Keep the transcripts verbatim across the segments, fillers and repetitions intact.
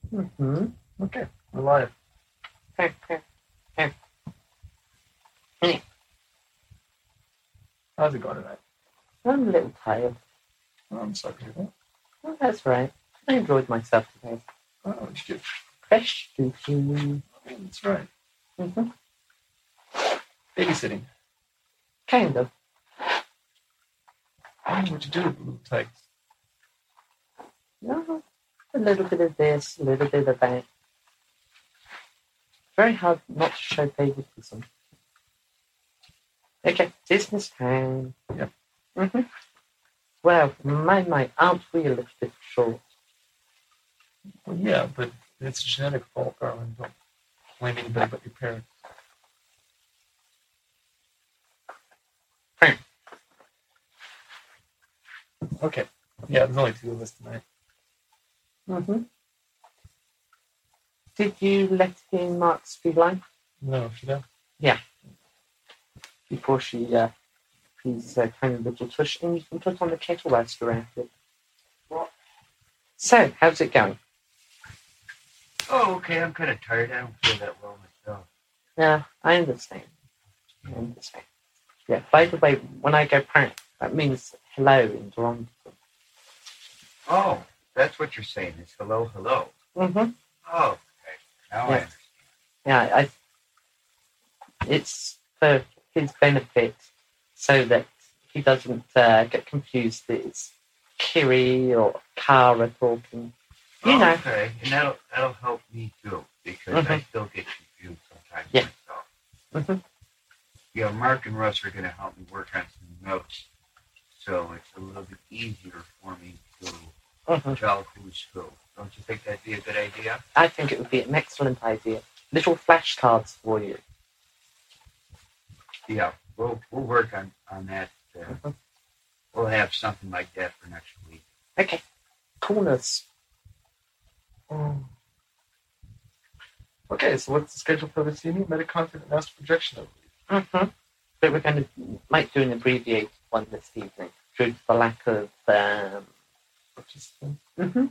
Mm-hmm. Okay, we're live. Okay, okay, okay. Anyway, How's it going tonight? I'm a little tired. Oh, I'm sorry to hear that. Oh, that's right. I enjoyed myself today. Oh, what'd you do? Fresh sushi. Oh, that's right. Mm-hmm. Babysitting. Kind of. Oh, what'd you do with the little tykes? No, a little bit of this, a little bit of that. Very hard not to show favoritism. Okay, business time. Yep. Mm-hmm. Well, my, my, aren't we a little bit short? Well, yeah, but it's a genetic fault, darling. Don't blame anybody but your parents. Fine. Okay. Yeah, there's only two of us tonight. Mm-hmm. Did you let in Mark's feline No, should I? before she, uh, his uh, tiny little tush, and you can put on the kettle whilst around it? What? So, how's it going? Oh, okay. I'm kind of tired. I don't feel that well myself. Yeah, I understand. I understand. Yeah, by the way, when I go prank, that means hello in Toronto. Oh, that's what you're saying. It's hello, hello. Mm-hmm. Oh, okay. Now I Yeah. understand. Yeah, I, it's for his benefit so that he doesn't uh, get confused that it's Kiri or Kara talking. You oh, know. Okay, and that'll that'll help me too because I Mhm. still get confused sometimes Yeah. myself. Mm-hmm. Yeah, Mark and Russ are going to help me work on some notes, so it's a little bit easier for me to Mm-hmm. tell who's who. Don't you think that'd be a good idea? I think it would be an excellent idea. Little flashcards for you. Yeah, we'll we'll work on on that. Uh, Mhm. We'll have something like that for next week. Okay. Coolness. Mm. Okay, so what's the schedule for this evening? Metacontent and astral projection, I believe. Mm-hmm. But we're going to might do an abbreviated one this evening due to the lack of. Um... Participant. Mm-hmm.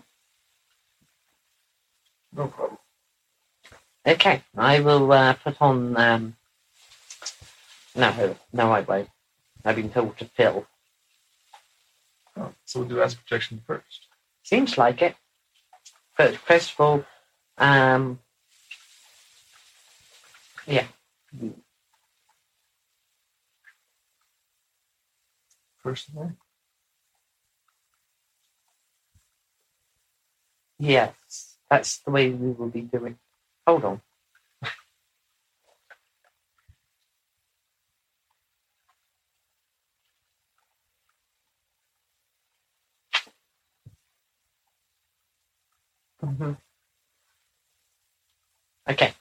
No problem. Okay, I will uh, put on. Um... No, no, I won't. I've been told to fill. Oh, so we'll do astral projection first. Seems like it. But first of all, um, yeah. First of all. Yes, that's the way we will be doing. Hold on. Mm-hmm. Okay.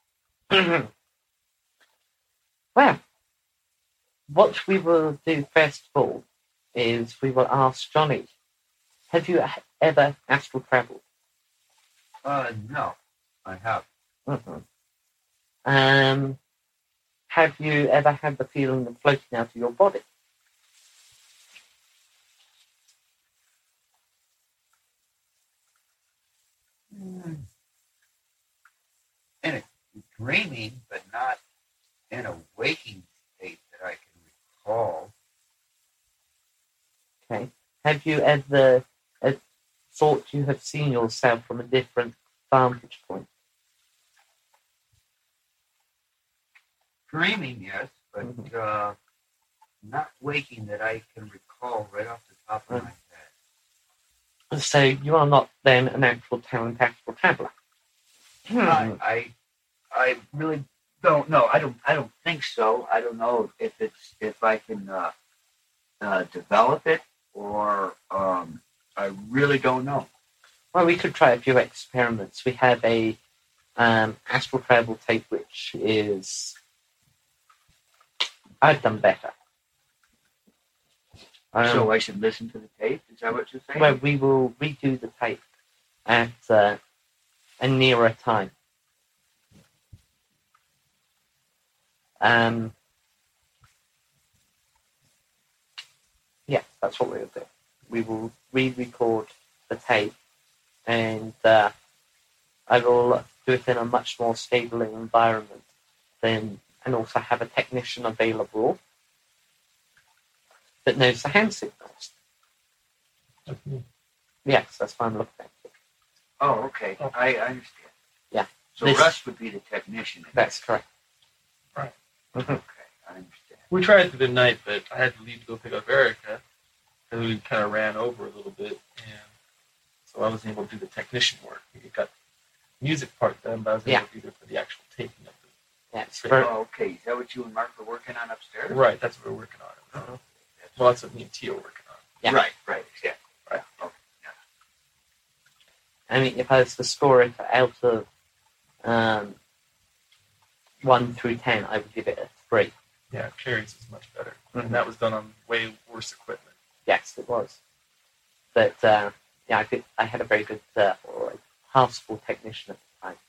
Well, what we will do first of all is we will ask Johnny, have you ever astral traveled? Uh, no, I have. Mm-hmm. Um, have you ever had the feeling of floating out of your body? Mm. In a dreaming, but not in a waking state that I can recall. Okay. Have you ever uh, thought you have seen yourself from a different vantage point? Dreaming, yes, but Mhm. uh, not waking that I can recall right off the top of Mm. my head. So you are not then an actual talent astral traveler. I, I, I really don't know. I don't. I don't think so. I don't know if it's if I can uh, uh, develop it or um, I really don't know. Well, we could try a few experiments. We have a um, astral travel tape, which is I've done better. Um, So I should listen to the tape. Is that what you're saying? well, we will redo the tape at uh, a nearer time. Um, yeah, that's what we'll do. We will re-record the tape and uh, I will do it in a much more stable environment than, and also have a technician available that knows the hand signals. That's me. Yes, that's what I'm looking at. Oh, okay. Oh. I, I understand. Yeah. So This- Russ would be the technician. That's correct. Right. Mhm. Okay, I understand. We tried through the night, but I had to leave to go pick up Erica, because we kind of ran over a little bit, and so I wasn't able to do the technician work. We got the music part done, but I was able Yeah. to be there for the actual taking of it. Yeah, it's Great. very, Oh, okay. Is that what you and Mark were working on upstairs? Right, that's what we're working on. Mhm. Well, that's what me and Tia are working on. Yeah. Right, right, yeah. Right. Okay. I mean, if I was to score it out of um, one through ten, I would give it a three. Yeah, Carrie's is much better. Mhm. And that was done on way worse equipment. Yes, it was. But uh, yeah, I think I had a very good uh, or a half-school technician at the time.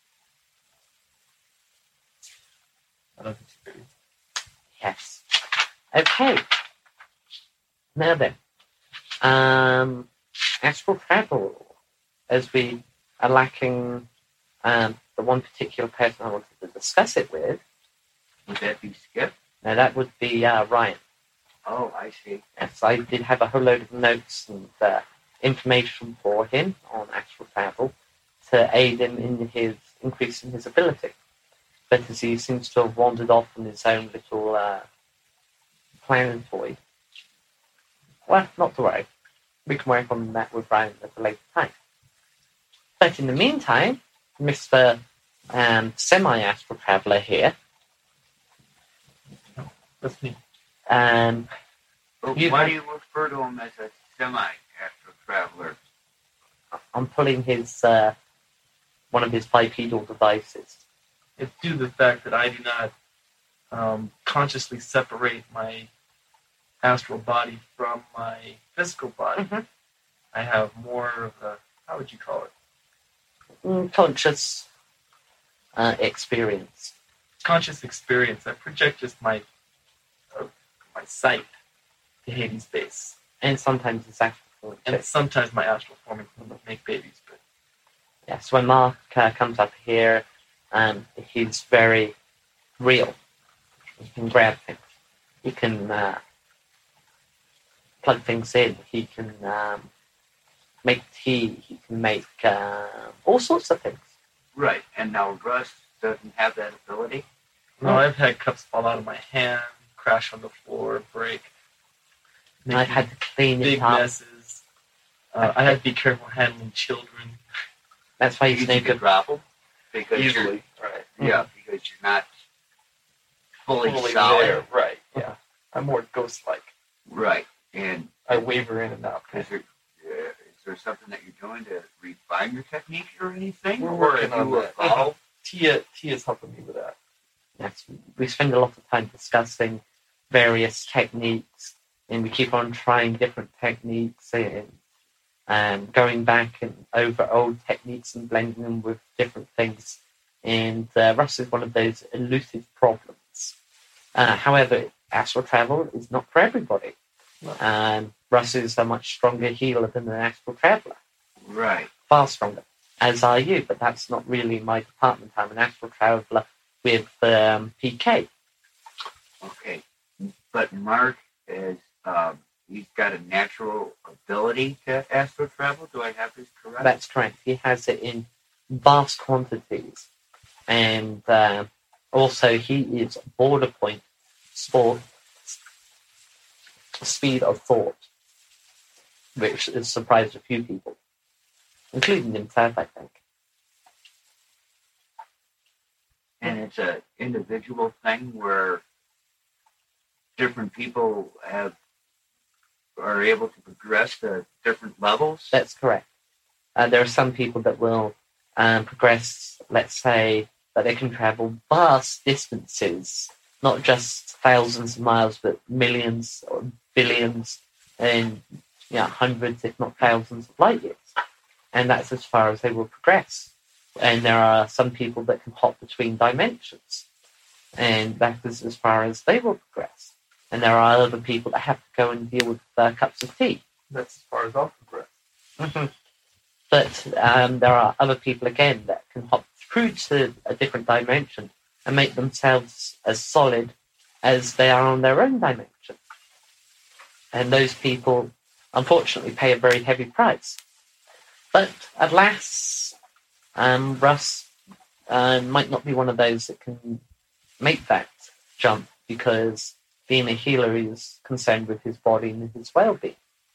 I don't think it's very. Yes. Okay. Now then, um, astral travel, as we are lacking um, the one particular person I wanted to discuss it with. Would that be Skip? Now that would be uh, Ryan. Oh, I see. Yes, I did have a whole load of notes and uh, information for him on astral travel to aid him in his increasing his ability. But as he seems to have wandered off on his own little uh, planetoid, well, not to worry. We can work on that with Ryan at a later time. But in the meantime, Mister Um, semi-astral traveler here, That's me. um, Well, You- why do you refer to him as a semi-astral traveler? I'm pulling his uh, one of his bipedal devices. It's due to the fact that I do not um, consciously separate my astral body from my physical body. Mhm. I have more of a, how would you call it? Mm, conscious uh, experience. Conscious experience. I project just my uh, my sight to Hades' base. And sometimes it's astral form too. And sometimes my astral forming can make babies, but Yes, when Mark uh, comes up here, um, he's very real. He can grab things. He can uh, plug things in. He can um, make tea. He can make uh, all sorts of things. Right, and now Russ doesn't have that ability? no, I've had cups fall out of my hand, crash on the floor, break. And I've had to clean big it up. messes. Uh, I had to be careful handling children. That's why he's Easy no to good. drop them? Because you're, Easily, right. yeah, because you're not fully, Fully solid. there, right, yeah. I'm more ghost-like. Right, and I waver in and out. is there, uh, is there something that you're doing to refine your technique or anything? We're or working have on you that. evolved? Tia, Tia's helping me with that. Yes, we spend a lot of time discussing various techniques, and we keep on trying different techniques and um, going back and over old techniques and blending them with different things. And uh, Russ is one of those elusive problems. Uh, however, astral travel is not for everybody. No. Um, Russ is a much stronger healer than an astral traveler. Right. Far stronger, as are you, but that's not really my department. I'm an astral traveler with um, P K. Okay. But Mark is, um, he's got a natural ability to astral travel. Do I have this correct? That's correct. He has it in vast quantities. And uh, also, he is border point sport, speed of thought, which has surprised a few people, including himself, I think. And it's a individual thing where different people have are able to progress to different levels. That's correct. Uh, there are some people that will um, progress, let's say, that they can travel vast distances, not just thousands of miles, but millions or billions and you know, hundreds, if not thousands of light years. And that's as far as they will progress. And there are some people that can hop between dimensions. And that is as far as they will progress. And there are other people that have to go and deal with uh, cups of tea. That's as far as I'll progress. But um, there are other people, again, that can hop through to a different dimension and make themselves as solid as they are on their own dimension. And those people, unfortunately, pay a very heavy price. But alas, um, Russ uh, might not be one of those that can make that jump, because being a healer is concerned with his body and his well-being.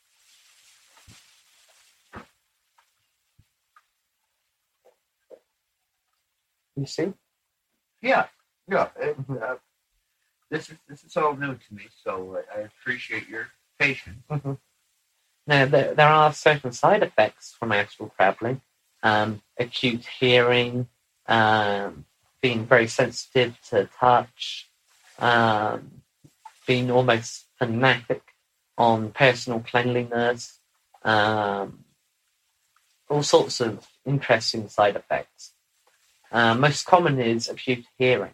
You see? Yeah, yeah. It, uh, this is this is all new to me, so I, I appreciate your patience. Mm-hmm. Now, there, there are certain side effects from astral traveling. Um, acute hearing, um, being very sensitive to touch, um, being almost fanatic on personal cleanliness, um, all sorts of interesting side effects. Uh, most common is acute hearing.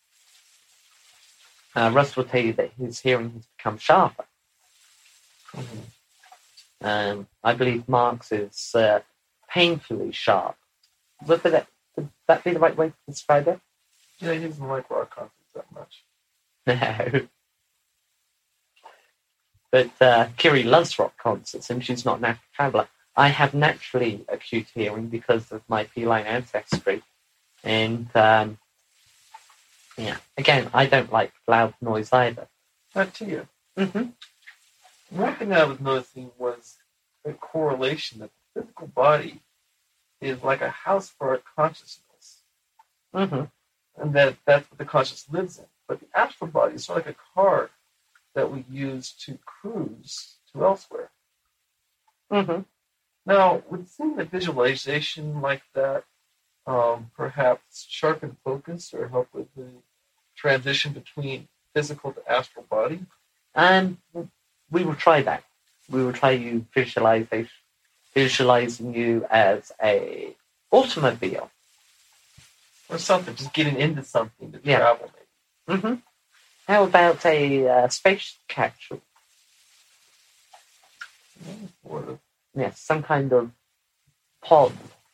Uh, Russ will tell you that his hearing has become sharper. Mm-hmm. Um, I believe Mark's is uh, painfully sharp. Would that, would that be the right way to describe it? Yeah, he doesn't like rock concerts that much. No. But uh, Kiri loves rock concerts, and she's not an astral traveller. I have naturally acute hearing because of my feline ancestry. And, um, yeah, again, I don't like loud noise either. Not to you. Mm-hmm. One thing I was noticing was a correlation that the physical body is like a house for our consciousness. Mm-hmm. And that that's what the conscious lives in. But the astral body is sort of like a car that we use to cruise to elsewhere. Mm-hmm. Now, would seeing a visualization like that um, perhaps sharpen focus or help with the transition between physical to astral body? And we will try that. We will try you visualization, visualizing you as a automobile. Or something, just getting into something to Yeah. travel maybe. Mm-hmm. How about a uh, space capsule? Or Yes, some kind of pod.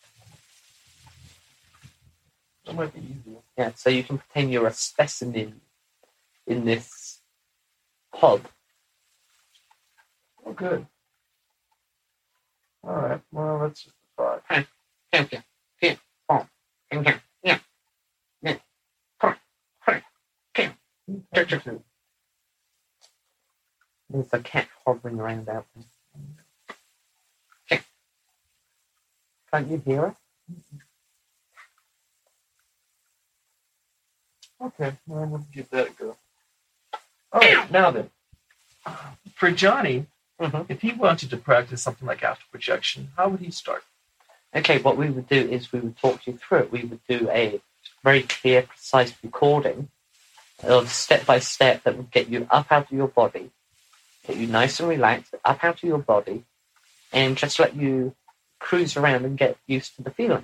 that might be easier. Yeah, so you can pretend you're a specimen in this pod. Oh, good. All right. Well, that's just a thought. Yeah, yeah, yeah, oh, yeah, yeah, yeah. There's a cat hovering around out there. Okay. Can't you hear it? Okay, well, I'm going to give that a go. All right, now then. For Johnny, Mm-hmm. if he wanted to practice something like astral projection, how would he start? Okay, what we would do is we would talk you through it. We would do a very clear, precise recording of step by step that would get you up out of your body, get you nice and relaxed, up out of your body, and just let you cruise around and get used to the feeling.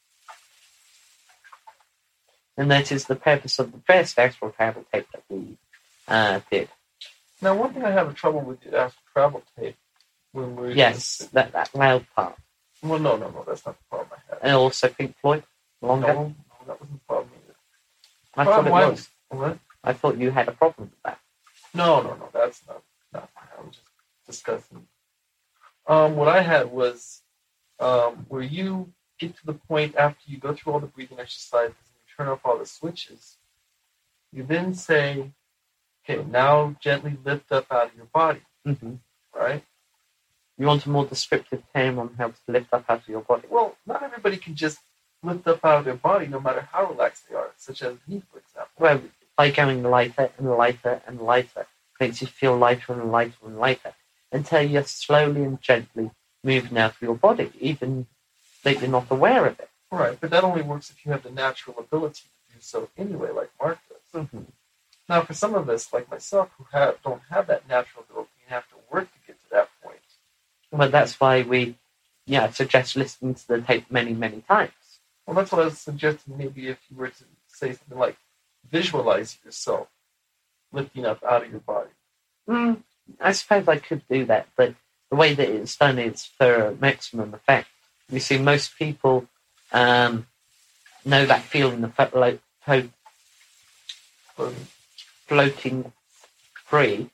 And that is the purpose of the first astral travel tape that we uh, did. Now, one thing I have a trouble with the astral travel tape when we're Yes, that, that loud part. Well, no, no, no, that's not the problem I had. And also Pink Floyd, longer. No, no, that wasn't the problem either. I thought it Why- was. What? I thought you had a problem with that. No, no, no, that's not. not I was just discussing. Um, what I had was um, where you get to the point after you go through all the breathing exercises and you turn off all the switches. You then say, "Okay, now gently lift up out of your body." Mm-hmm. Right? You want a more descriptive term on how to lift up out of your body? Well, not everybody can just lift up out of their body, no matter how relaxed they are. Such as me, for example. Well, by going lighter and lighter and lighter, makes you feel lighter and lighter and lighter, until you're slowly and gently moving out of your body, even though you're not aware of it. Right, but that only works if you have the natural ability to do so anyway, like Mark does. Mm-hmm. Now, for some of us, like myself, who have, don't have that natural ability and have to work to get to that point. Well, that's why we, yeah, suggest listening to the tape many, many times. Well, that's what I was suggesting. Maybe if you were to say something like, visualize yourself lifting up out of your body. Mm, I suppose I could do that, but the way that it's done is for maximum effect. You see, most people um, know that feeling of flo- flo- Floating. floating free,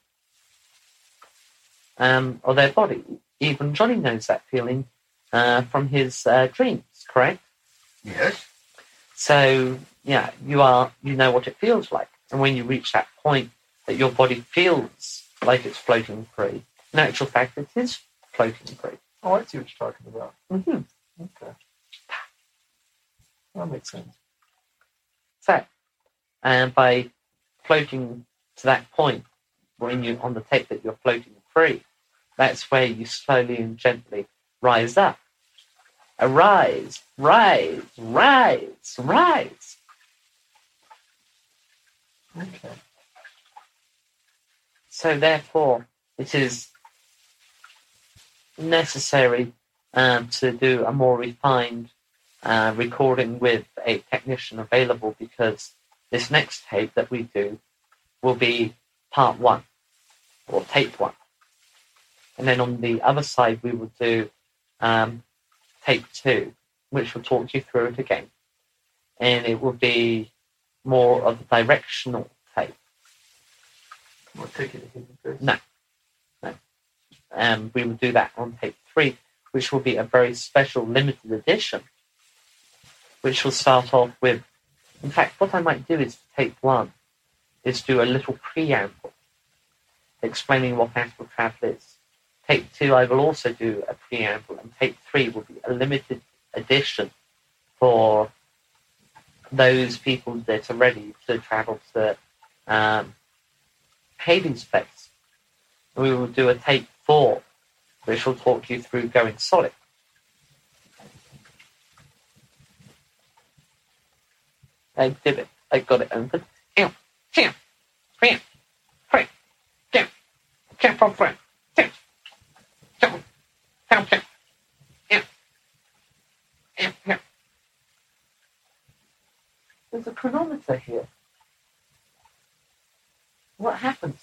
um, or their body. Even Johnny knows that feeling uh, from his uh, dreams, correct? Yes. So, yeah, you are you know what it feels like. And when you reach that point that your body feels like it's floating free, in actual fact, it is floating free. Oh, I see what you're talking about. Mm-hmm. Okay. That makes sense. So, and by floating to that point, when you on the tape that you're floating free, that's where you slowly and gently rise up. Arise, rise, rise, rise. Okay. So therefore, it is necessary um, to do a more refined uh, recording with a technician available, because this next tape that we do will be part one, or tape one. And then on the other side, we will do um, tape two, which will talk you through it again. And it will be more of a directional tape. We'll take it in first. No. No. Um, we will do that on tape three, which will be a very special limited edition, which will start off with, in fact, what I might do is tape one, is do a little preamble explaining what astral travel is. Tape two, I will also do a preamble, and tape three will be a limited edition for those people that are ready to travel to um, Hades space. We will do a tape four, which will talk you through going solid. I did it. I got it open. Ew, ew, ew, ew, ew, jump on front. Jump, jump, jump, jump. Ew, ew, ew. There's a chronometer here. What happens?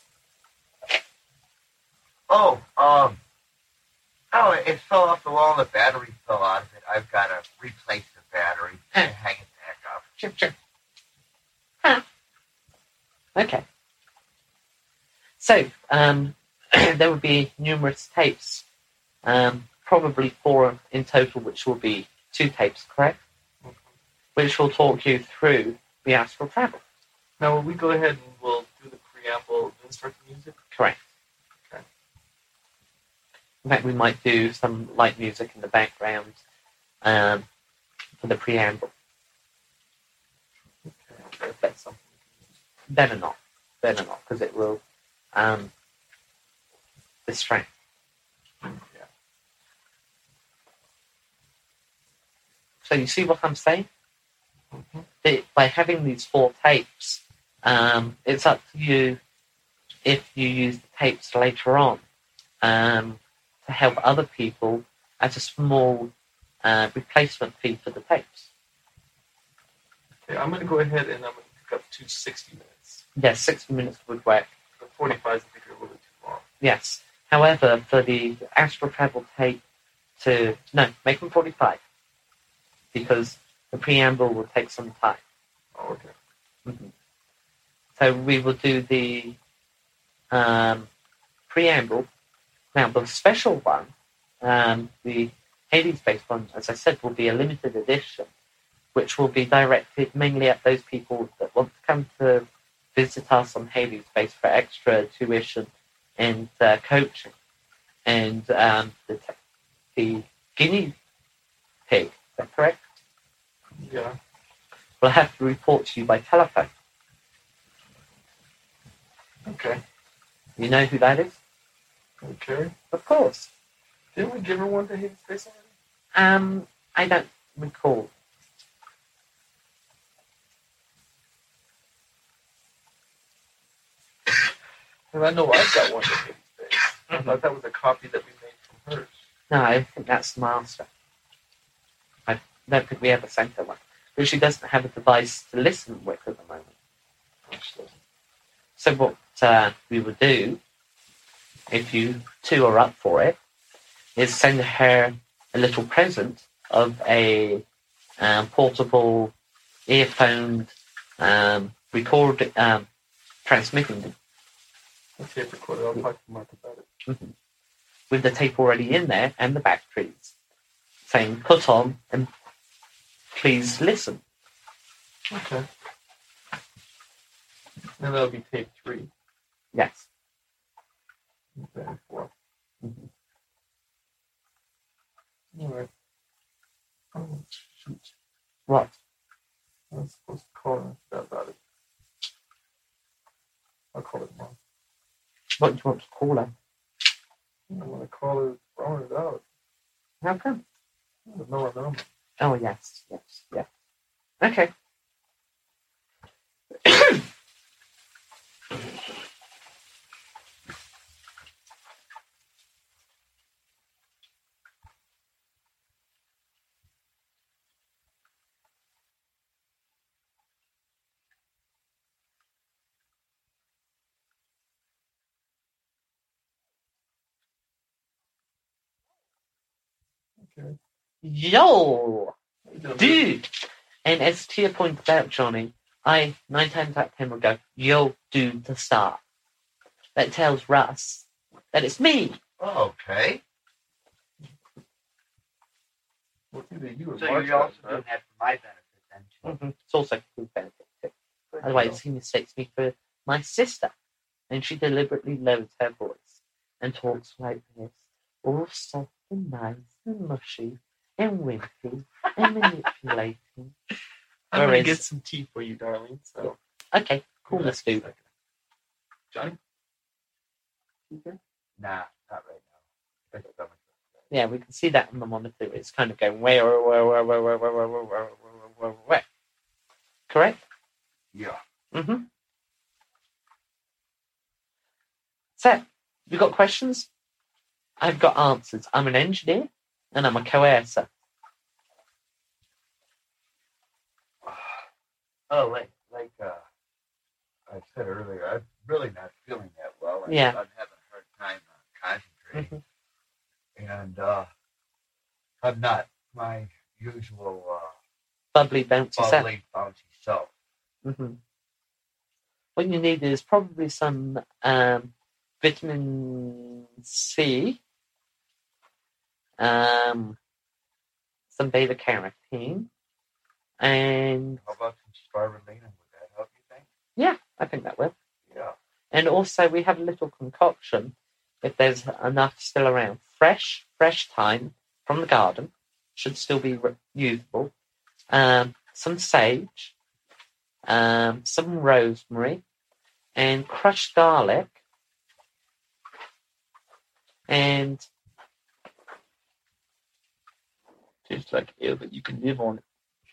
Oh, um, oh, it fell off the wall. The battery fell out of it. I've got to replace the battery and hang it back up. Chip, chip. Huh. Okay. So, um, there will be numerous tapes, um, probably four in total, which will be two tapes, correct? Okay. Which will talk you through the astral travel. Now, will we go ahead and we'll do the preamble, then start the music? Correct. Okay. In fact, we might do some light music in the background um, for the preamble. Okay, if that's something. Better not. Better not, because it will um, distract. Yeah. So you see what I'm saying? Mm-hmm. That by having these four tapes, um, it's up to you if you use the tapes later on um, to help other people at a small uh, replacement fee for the tapes. Okay, I'm going to go ahead and I'm going to pick up two sixty minutes. Yes, sixty minutes would work. The forty-fives, I think, are a little bit too long. Yes. However, for the astral travel tape to... No, make them forty-five. Because the preamble will take some time. Oh, okay. Mm-hmm. So we will do the um, preamble. Now, the special one, um, the Hades-based one, as I said, will be a limited edition, which will be directed mainly at those people that want to come to visit us on Hades Space for extra tuition and uh, coaching. And um, the, the guinea pig, is that correct? Yeah. Will have to report to you by telephone. Okay. You know who that is? Okay. Of course. Didn't we give her one to Hades Space already? Um, I don't recall. Because I know I've got one to Hades Space. I thought that was a copy that we made from hers. No, I think that's the master. I don't think we ever sent her one. But she doesn't have a device to listen with at the moment. Actually. So what uh, we will do, if you two are up for it, is send her a little present of a um, portable earphoned, um, record, um, transmitting them. A tape recorder. I'll talk to Mark about it. Mm-hmm. With the tape already in there and the batteries, saying put on and please listen. Okay. And that'll be tape three. Yes. Okay, four. Mm-hmm. All right. Oh, shoot. What? I was supposed to call her. I forgot about it. I'll call it tomorrow. What do you want to call her? I want to call her, throwing it out. How come? I don't know her number. Oh, yes, yes, yeah. Okay. Okay. Yo! How you doing, Dude! And as Tia pointed out, Johnny, I, nine times out of ten, would go, yo, dude, to start. That tells Russ that it's me. Oh, okay. Well, it's either you or So Mark, you're also huh? doing that for my benefit then, too. Mm-hmm. It's also good benefit too. Good Otherwise, deal. he mistakes me for my sister. And she deliberately lowers her voice and talks like this, all soft and nice and mushy and wimpy and manipulating. I'm going Whereas- to get some tea for you, darling. So, Okay, cool, let's do. Johnny? Nah, not right now. Thank you so much. Yeah, we can see that on the monitor. It's kind of going where, where, where, where, where, where, where, where, where, where, where, where. Correct? Yeah. Mm-hmm. So, you got questions? I've got answers. I'm an engineer, and I'm a coercer. Oh, like, like uh, I said earlier, I'm really not feeling that well. I, Yeah. I'm having a hard time uh, concentrating. Mm-hmm. And uh, I'm not my usual uh, Bubbly, bouncy self. bubbly, bouncy self. Mm-hmm. What you need is probably some um, vitamin C, um, some beta carotene, and How about some spirulina? Would that help, you think? yeah, I think that will. Yeah. And also, we have a little concoction, if there's enough still around. Fresh, fresh thyme from the garden, should still be re- usable. Um, some sage, um, some rosemary, and crushed garlic, and Tastes like air, but you can live on it.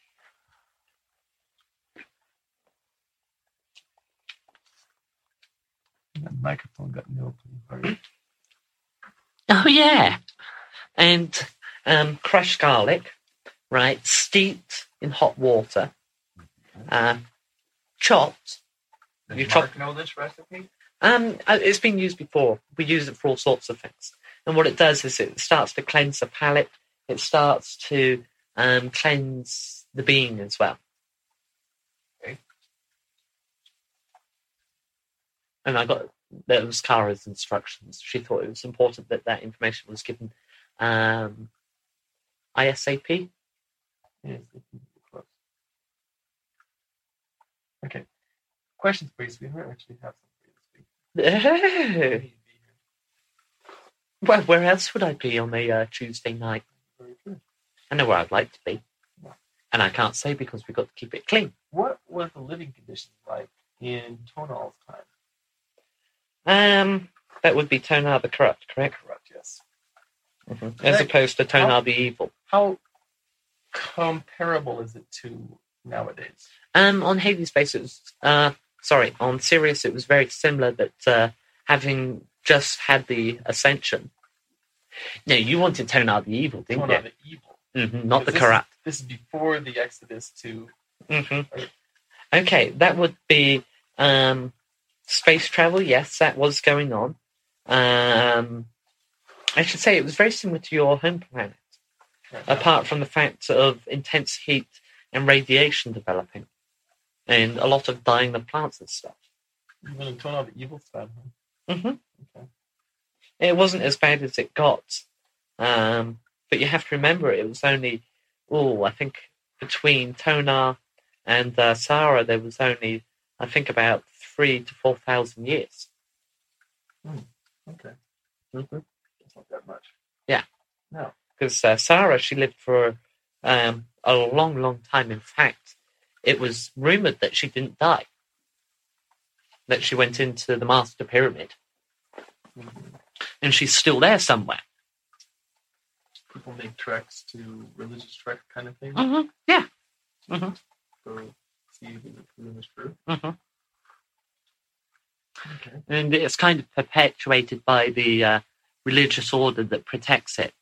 That microphone got nailed pretty hard. oh yeah, and um, crushed garlic, right, steeped in hot water, uh, chopped. Does You Mark chop- know this recipe? Um, uh, it's been used before. We use it for all sorts of things. And what it does is it starts to cleanse the palate. It starts to um, cleanse the being as well. Okay. And I got, that was Kara's instructions. She thought it was important that that information was given um, ASAP. Yes, it can be close. Okay. Questions for you, sweetheart. I actually have some for you this week. Oh. You need to be Well, where else would I be on a uh, Tuesday night? here. Very good. I know where I'd like to be. Yeah. And I can't say because we've got to keep it clean. What was the living conditions like in Tonal's time? Um, that would be Tonar the Corrupt, correct? Correct, yes. Mm-hmm. As Hey, opposed to Tonar how- the Evil. How comparable is it to nowadays? Um, on Hades base, it was, uh, sorry, on Sirius, it was very similar that uh, having just had the Ascension. No, you wanted Tonar the Evil, didn't Tonar you? the evil. Mm-hmm, not the This is- Corrupt. This is before the Exodus to. Mm-hmm. Okay, that would be um, space travel. Yes, that was going on. Um, I should say it was very similar to your home planet, apart from the fact of intense heat and radiation developing, and a lot of dying of plants and stuff. Even in Tonar, the evil side, huh? hmm Okay. It wasn't as bad as it got, um, but you have to remember it was only, oh, I think between Tonar and uh, Sara there was only, I think, about three to four thousand years. Okay. Mm-hmm. It's not that much. Yeah. No. Because uh, Sara, she lived for um, a long, long time. In fact, it was rumored that she didn't die, that she went into the Master Pyramid, Mm-hmm. and she's still there somewhere. People make treks to religious trek kind of thing. Mm-hmm. Yeah. Mm-hmm. Go see if the room is true. Mm-hmm. Okay. And it's kind of perpetuated by the uh, religious order that protects it.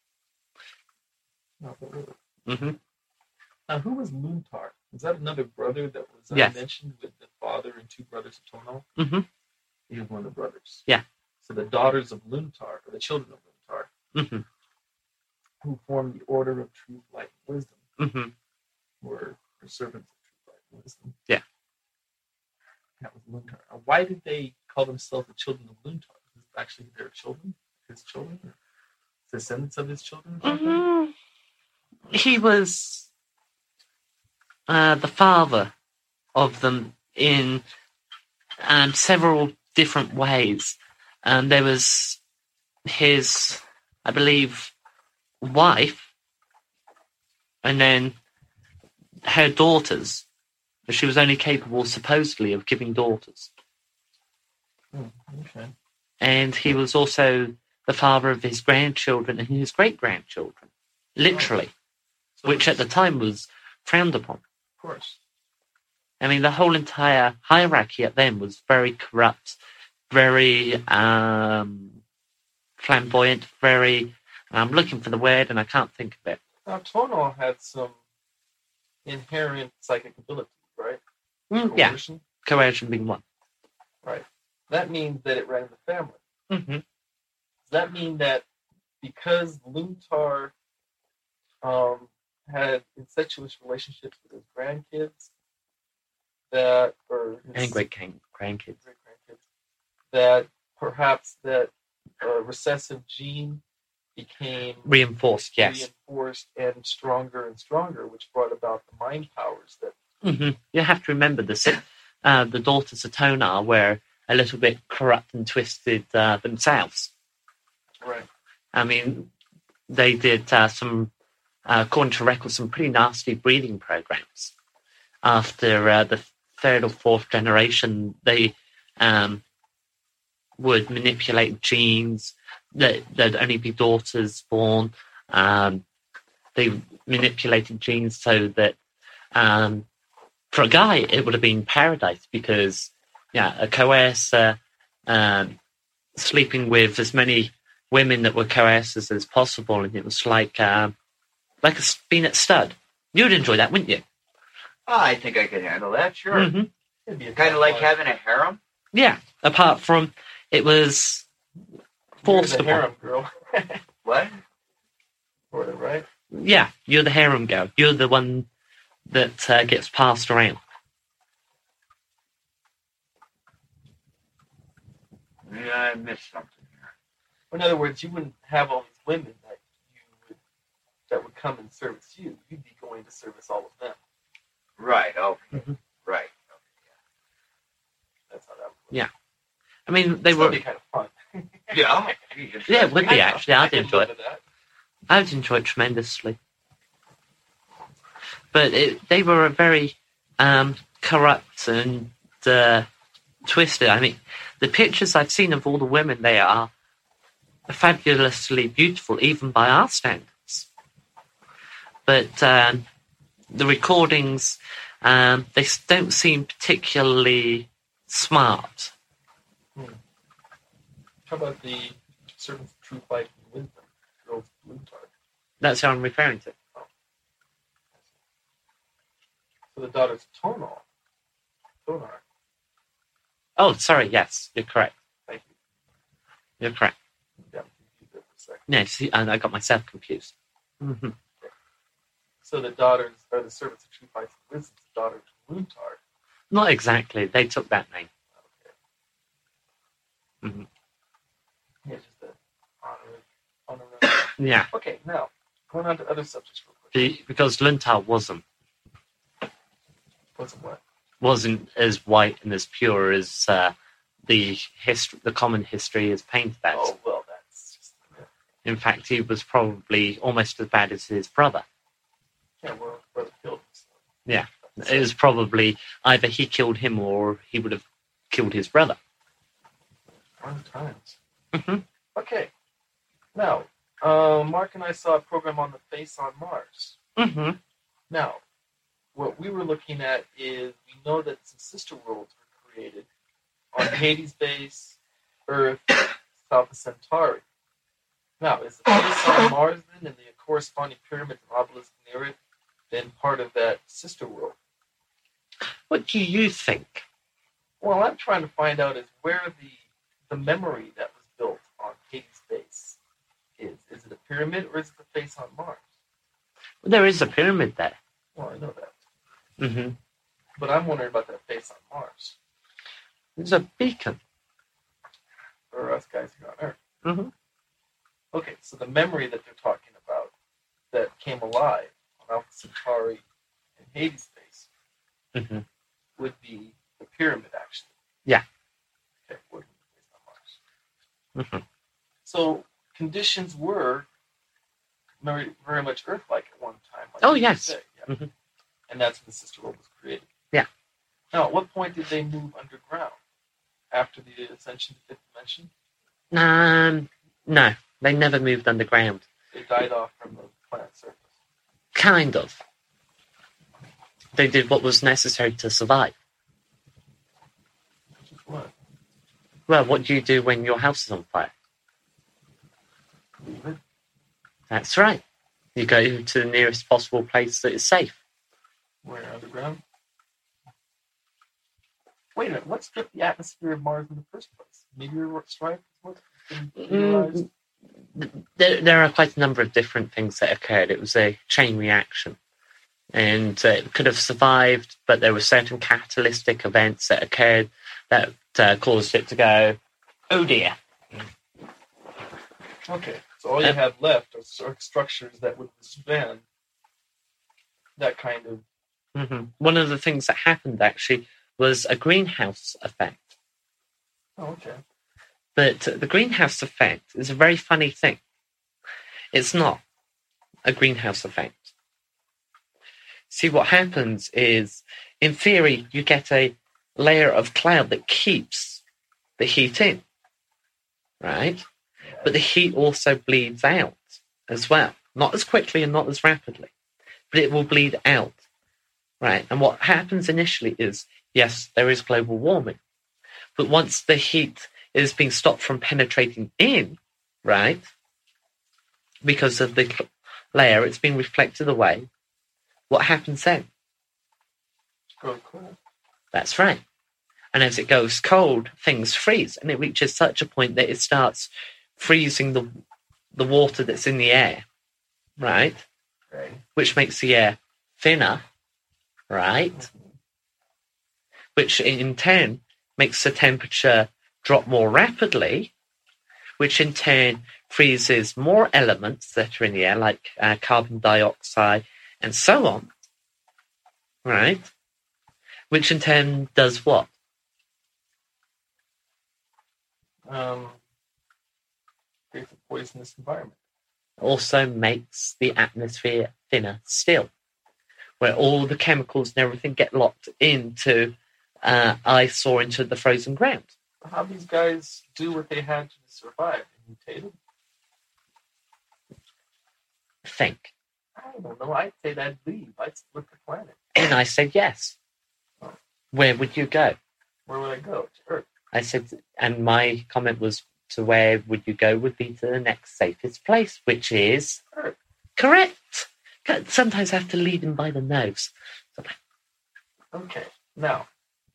Not that really. Mm-hmm. Now, who was Luntar? Was that another brother that was uh, Yes. mentioned with the father and two brothers of Tonal? Mm-hmm. He was one of the brothers. Yeah. So the daughters of Luntar, or the children of Luntar, Mm-hmm. who formed the Order of Truth, Light, and Wisdom, Mm-hmm. were, were servants of Truth, Light, and Wisdom. Yeah. That was Luntar. Now, why did they call themselves the children of Luntar? Is this actually their children? His children? Or descendants of his children? Or something? Mm-hmm. He was uh, the father of them in um, several different ways. Um, there was his, I believe, wife, and then her daughters. But she was only capable, supposedly, of giving daughters. Hmm, okay. And he was also the father of his grandchildren and his great-grandchildren, literally, So which at it's- the time was frowned upon. Of course. I mean, the whole entire hierarchy at then was very corrupt, very um, flamboyant, very... I'm looking for the word and I can't think of it. Now, Tonal had some inherent psychic abilities, right? Mm, yeah, Coercion. coercion being one. Right. That means that it ran in the family. Mm-hmm. Does that mean that because Luntar um, had incestuous relationships with his grandkids, that or his And great grand- grandkids. great grandkids, that perhaps that uh, recessive gene became Reinforced, yes. reinforced and stronger and stronger, which brought about the mind powers that. Mm-hmm. You have to remember the si- uh, the daughters of Tonar were a little bit corrupt and twisted uh, themselves. Right. I mean, they did uh, some, uh, according to records, some pretty nasty breeding programs. After uh, the third or fourth generation, they um, would manipulate genes. That there'd only be daughters born. Um, they manipulated genes so that um, for a guy it would have been paradise because, yeah, a coercer um, sleeping with as many women that were coercers as possible, and it was like um, like a being at stud. You'd enjoy that, wouldn't you? I think I could handle that, sure. Mm-hmm. It'd be a Kind tough of like life. having a harem. Yeah. Apart from it was You're forced the upon. harem girl. What? Sort of, right? Yeah, you're the harem girl. You're the one that uh, gets passed around. Yeah, I missed something here. In other words, you wouldn't have all these women that you would that would come and service you. You'd be going to service all of them. Right. Okay. Mhm. Right. That's how that would work. Yeah. I mean, they It's were. gonna be kind of fun. Yeah. Yeah, it would be I- actually. I I'd could enjoy live it. with that. I'd enjoy it tremendously. But it, they were a very um, corrupt and uh, twisted. I mean, the pictures I've seen of all the women, they are fabulously beautiful, even by our standards. But um, the recordings, um, they s- don't seem particularly smart. How about the servants of truth, life, and wisdom? Girls of Luntar. That's what I'm referring to. So the daughters of Tonal. Tonar. Oh, sorry, yes, you're correct. Thank you. You're correct. Yeah, I'm confused there for a second. Yeah, see, and I got myself confused. hmm So So the daughters are the servants of True Fights and Wisdom, the daughters of Luntar. Not exactly. They took that name. Okay. Mhm. Yeah, just the honor, honor. Yeah. Okay, now going on to other subjects real quick. Be- because Luntar wasn't Wasn't what? wasn't as white and as pure as uh, the history, the common history is painted as. Oh well, that's just yeah. In fact, he was probably almost as bad as his brother. Yeah, well, brother killed him. So. Yeah. It was probably either he killed him or he would have killed his brother. Fun times. hmm Okay. Now, uh, Mark and I saw a program on the face on Mars. hmm Now, what we were looking at is we know that some sister worlds were created on Hades base, Earth, south of Centauri. Now, is the face on Mars then and the corresponding pyramids and obelisks near it then part of that sister world? What do you think? Well, I'm trying to find out is where the the memory that was built on Hades base is. Is it a pyramid or is it the face on Mars? Well, there is a pyramid there. Well, I know that. hmm But I'm wondering about that face on Mars. There's a beacon. For us guys here on Earth. hmm Okay, so the memory that they're talking about that came alive on Alpha Centauri and Hades base hmm would be the pyramid, actually. Yeah. Okay, would be the face on Mars. hmm So conditions were very, very much Earth-like at one time. Like Oh, you yes. said, yeah. Mhm. And that's when the sister world was created. Yeah. Now, at what point did they move underground? After the ascension to fifth dimension? Um, no, they never moved underground. They died off from the planet's surface. Kind of. They did what was necessary to survive. Which is what? Well, what do you do when your house is on fire? Leave it. That's right. You go to the nearest possible place that is safe. Where, underground? Wait a minute, what stripped the atmosphere of Mars in the first place? Meteor strike is what's been theorized? Mm, There, there are quite a number of different things that occurred. It was a chain reaction. And uh, it could have survived, but there were certain catalytic events that occurred that uh, caused it to go, oh dear. Okay, so all you Uh, have left are sort of structures that would withstand that kind of... hmm One of the things that happened, actually, was a greenhouse effect. Oh, okay. But uh, the greenhouse effect is a very funny thing. It's not a greenhouse effect. See, what happens is, in theory, you get a layer of cloud that keeps the heat in, right? But the heat also bleeds out as well. Not as quickly and not as rapidly, but it will bleed out, right? And what happens initially is, yes, there is global warming. But once the heat is being stopped from penetrating in, right, because of the cl- layer, it's being reflected away, what happens then? Grow cool. That's right. And as it goes cold, things freeze, and it reaches such a point that it starts freezing the the water that's in the air, right? Right. Which makes the air thinner, right? Which in turn makes the temperature drop more rapidly, which in turn freezes more elements that are in the air, like uh, carbon dioxide and so on, right? Which in turn does what? Um, creates a poisonous environment. Also makes the atmosphere thinner still, where all the chemicals and everything get locked into uh, ice or into the frozen ground. How these guys do what they had to survive? They mutated? Think. I don't know. I'd say that'd leave. I'd split the planet. And I said yes. Where would you go? Where would I go? To Earth. I said, and my comment was to where would you go would be to the next safest place, which is Earth. correct. Sometimes I have to lead him by the nose. Okay. Now,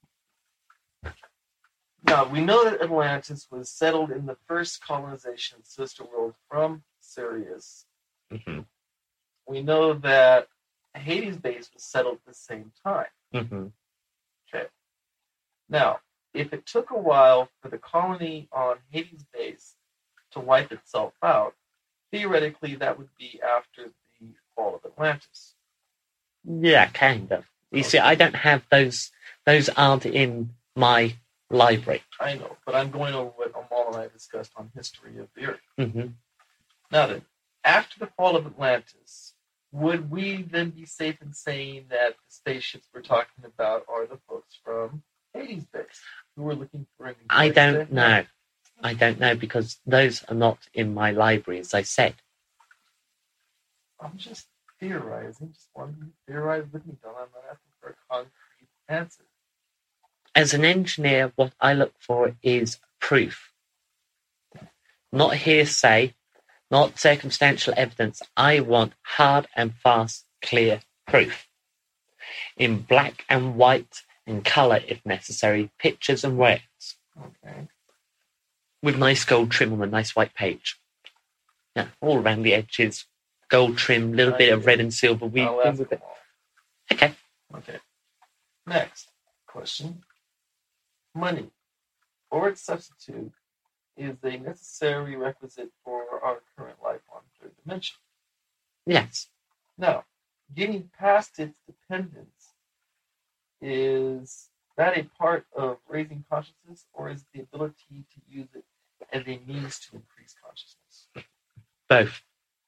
now we know that Atlantis was settled in the first colonization of the Sister World from Sirius. Mm-hmm. We know that Hades base was settled at the same time. Mm-hmm. Okay. Now, if it took a while for the colony on Hades base to wipe itself out, theoretically that would be after the fall of Atlantis. Yeah, kind of. You Okay. see, I don't have those. Those aren't in my library. I know, but I'm going over what Amal and I discussed on history of the Earth. Mm-hmm. Now then, after the fall of Atlantis, would we then be safe in saying that the spaceships we're talking about are the folks from Hades base who were looking for a new I place don't to- know. I don't know because those are not in my library, as I said. I'm just theorizing. Just wanting to theorize with me, Don. I'm not asking for a concrete answer. As an engineer, what I look for is proof. Not hearsay, not circumstantial evidence. I want hard and fast, clear proof. In black and white, in colour if necessary, pictures and words. Okay. With nice gold trim on a nice white page. Yeah, all around the edges. Gold trim, little bit of red and silver weave I'll ask with them it. all. Okay. Okay. Next question. Money, or its substitute, is a necessary requisite for our current life on third dimension. Yes. Now, getting past its dependence, is that a part of raising consciousness, or is the ability to use it as a means to increase consciousness? Both.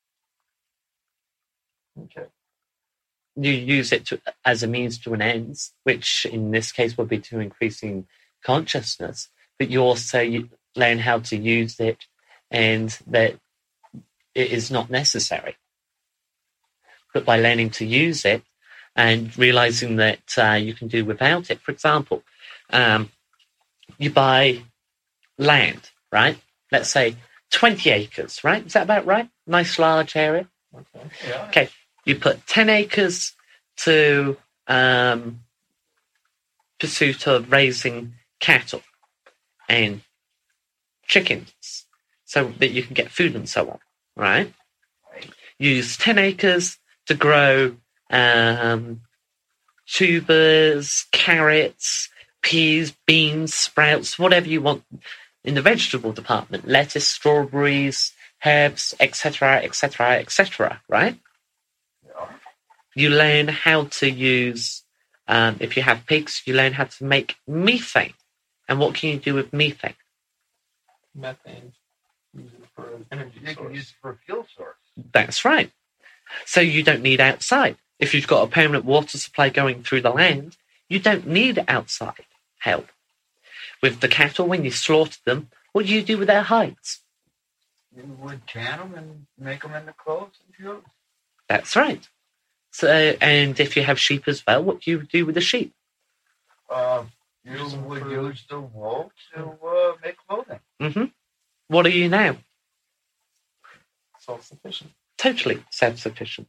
Okay. You use it to, as a means to an end, which in this case would be to increasing consciousness, but you also you learn how to use it and that it is not necessary. But by learning to use it and realizing that uh, you can do without it, for example, um, you buy land, right? Let's say twenty acres, right? Is that about right? Nice large area. Okay. Yeah. Okay. You put ten acres to um, pursuit of raising cattle and chickens so that you can get food and so on, right? Right. Use ten acres to grow um, tubers, carrots, peas, beans, sprouts, whatever you want in the vegetable department, lettuce, strawberries, herbs, et cetera, et cetera, et cetera, right? Yeah. You learn how to use, um, if you have pigs, you learn how to make methane. And what can you do with methane? Methane, use it for an energy You can source. use it for a fuel source. That's right. So you don't need outside. If you've got a permanent water supply going through the land, you don't need outside help. With the cattle, when you slaughter them, what do you do with their hides? You would tan them and make them into clothes and shoes. That's right. So, and if you have sheep as well, what do you do with the sheep? Uh, you Use them would for- use the wool to uh, make clothing. Mm-hmm. What are you now? Self-sufficient. Totally self-sufficient.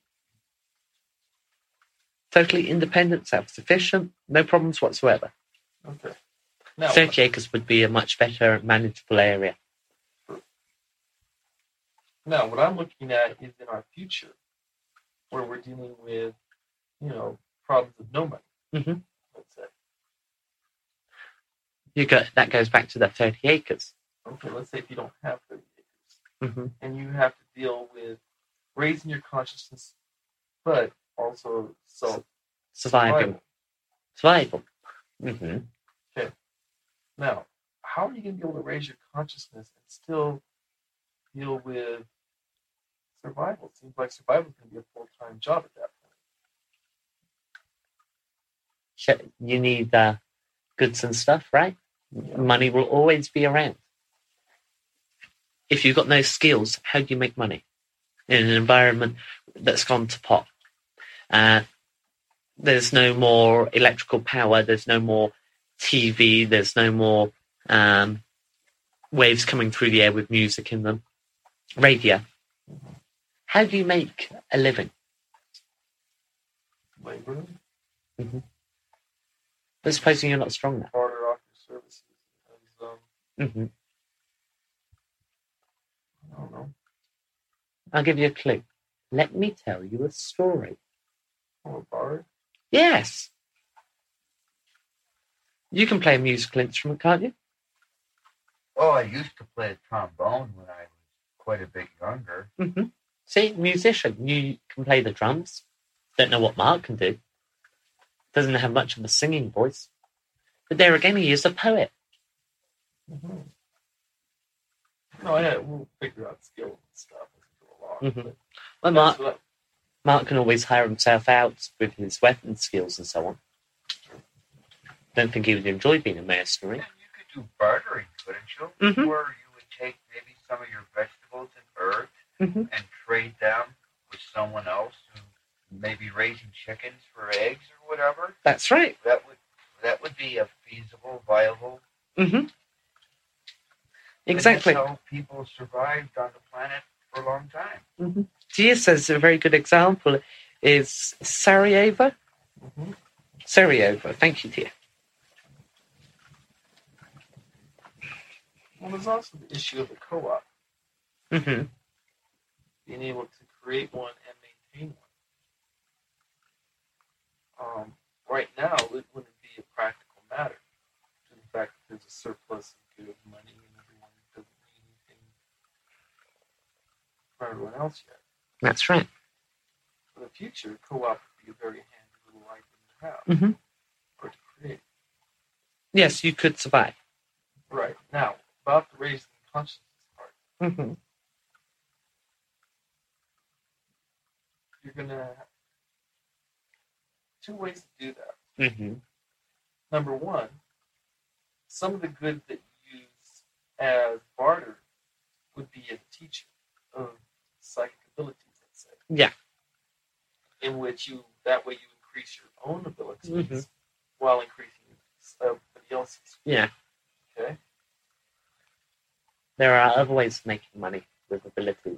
Totally independent, self-sufficient, no problems whatsoever. Okay. Now, thirty acres would be a much better manageable area. now, what I'm looking at is in our future, where we're dealing with, you know, problems of no money. Mhm. Let's say. You go, that goes back to the thirty acres. Okay, let's say if you don't have thirty acres, Mm-hmm. and you have to deal with raising your consciousness, but also self Surviving. Survival. Mm-hmm. Now, how are you going to be able to raise your consciousness and still deal with survival? It seems like survival is going to be a full-time job at that point. You need uh, goods and stuff, right? Yeah. Money will always be around. If you've got no skills, how do you make money in an environment that's gone to pot? Uh, there's no more electrical power. There's no more T V. There's no more um, waves coming through the air with music in them. Radio. Mhm. How do you make a living? Labor, But supposing you're not strong enough. barter off your services, as, um, Mm-hmm. I don't know. I'll give you a clue. Let me tell you a story. Or a bard? Yes. You can play a musical instrument, can't you? Oh, I used to play the trombone when I was quite a bit younger. Mm-hmm. See, musician, you can play the drums. Don't know what Mark can do. Doesn't have much of a singing voice. But there again, he is a poet. Mm-hmm. No, yeah, we'll figure out skills and stuff as we go along. Mm-hmm. But Well, Mark, what I- Mark can always hire himself out with his weapon skills and so on. Don't think he would enjoy being a mercenary. And you could do bartering, couldn't you? Mhm. Where you would take maybe some of your vegetables and herbs Mhm. and trade them with someone else who may be raising chickens for eggs or whatever. That's right. That would that would be a feasible, viable. Mm-hmm. Exactly. And that's how people survived on the planet for a long time. Mm-hmm. Tia says a very good example is Sarajevo. Mhm. Sarajevo. Thank you, Tia. Well, there's also the issue of the co-op, Mm-hmm. being able to create one and maintain one. Um, right now, it wouldn't be a practical matter to the fact that there's a surplus of good money and everyone doesn't need anything for everyone else yet. That's right. For the future, co-op would be a very handy little item to have Mm-hmm. or to create. Yes, you could survive. Right. Now, about the raising consciousness part, Mm-hmm. you're going to have two ways to do that. Mm-hmm. Number one, some of the good that you use as barter would be a teacher of psychic abilities, let's say. Yeah. In which you, that way you increase your own abilities Mhm. while increasing somebody else's. Yeah. Okay? There are other ways of making money with abilities.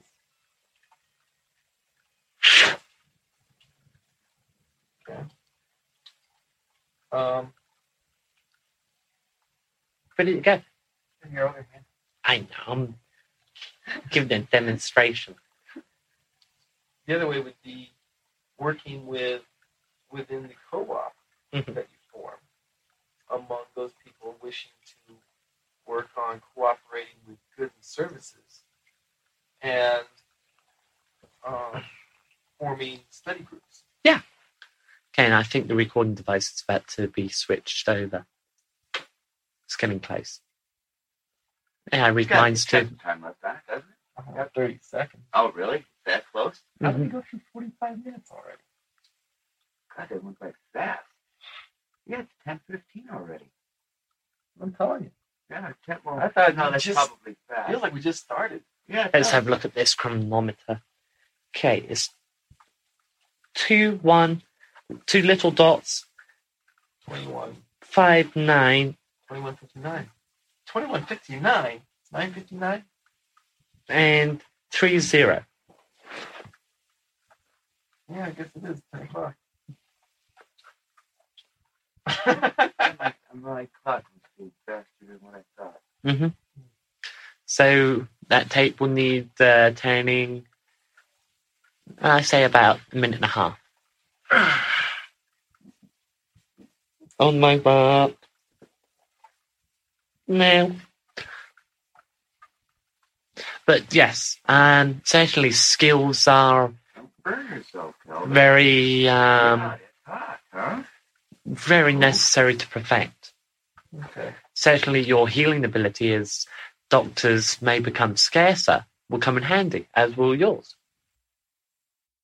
Okay. Um, Ready to go. In your other hand. I know. I'm giving a demonstration. the other way would be working with within the co-op Mhm. that you form among those people wishing to work on cooperating with goods and services and um, forming study groups. Okay, and I think the recording device is about to be switched over. It's getting close. Yeah, I read It's got, minds it's got too. some time left on it, doesn't it? I got thirty seconds. Oh, really? That close? How did we Mhm. go through forty-five minutes already? God, that went by fast. Yeah, it's ten fifteen already. I'm telling you. Yeah, ten, well, I thought no, you that's just- probably fast. Feels like we just started. yeah, it Let's does. have a look at this chronometer. Okay, it's two one, two little dots, twenty-one, five nine, twenty-one fifty-nine. twenty-one fifty-nine? nine fifty-nine? and three zero. Yeah, I guess it is ten o'clock. my, my clock was going faster than what I thought. Mm-hmm. So that tape will need uh, turning, I say about a minute and a half. On my mark. Now. But yes, um, certainly skills are Don't burn yourself, Calvin. very, um, God, it's hot, huh? very necessary to perfect. Okay. Certainly your healing ability as doctors may become scarcer will come in handy, as will yours.